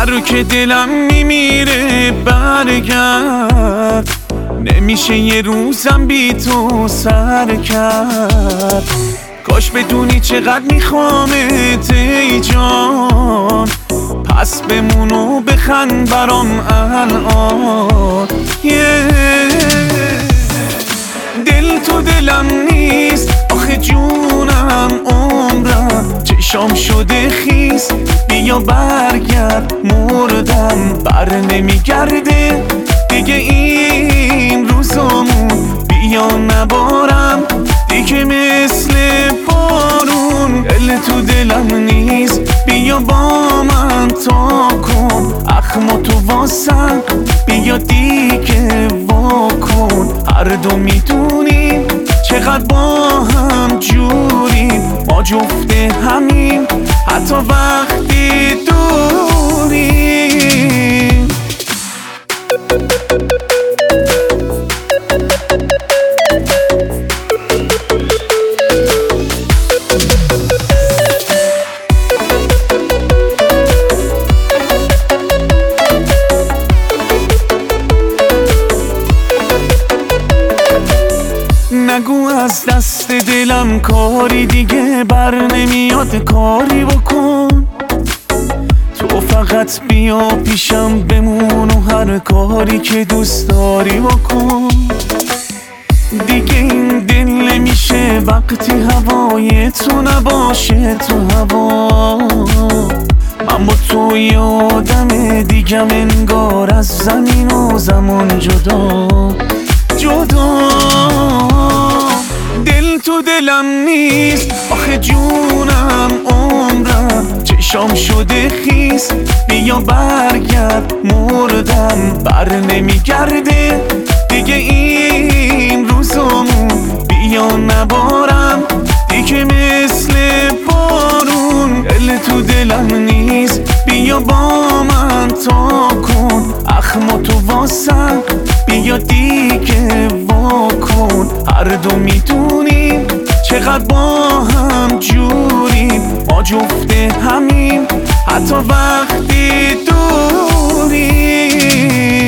رو که دلم میمیره برگرد، نمیشه یه روزم بی تو سر کرد. کاش بدونی چقدر میخوامت ای جان، پس بمون و بخند برام الان. دل تو دلم نیست آخه جونم عمرم، چشام شده خیس بیا برگرد، مردم بر نمیگرده دیگه این روزامون، بیا نبارم دیگه مثل بارون. دل تو دلم نیست بیا با من تا کن، اخما تو واسم بیا دیگه واکن. هر دو میدونیم چقدر با هم جوریم، ما جفت همیم حتی وقتی دوریم. نگو از دست دلم کاری دیگه بر نمیاد، کاری بکن تو فقط بیا پیشم بمون و هر کاری که دوست داری بکن. دیگه این دل نمیشه وقتی هوای تو نباشه تو هوا، من با تو یادم دیگم انگار از زمین و زمان جدا. دل تو دلم نیست آخه جونم عمرم، چشام شده خیس بیا برگرد، مردم بر نمیگرده دیگه این روزامون، بیا نبارم دیگه مثل بارون. دل تو دلم نیست بیا با من تا کن، اخما تو واسم بیا دیگه واکن. هر دو میدونیم چقدر با هم جوریم، ما جفت همیم حتی وقتی دوریم.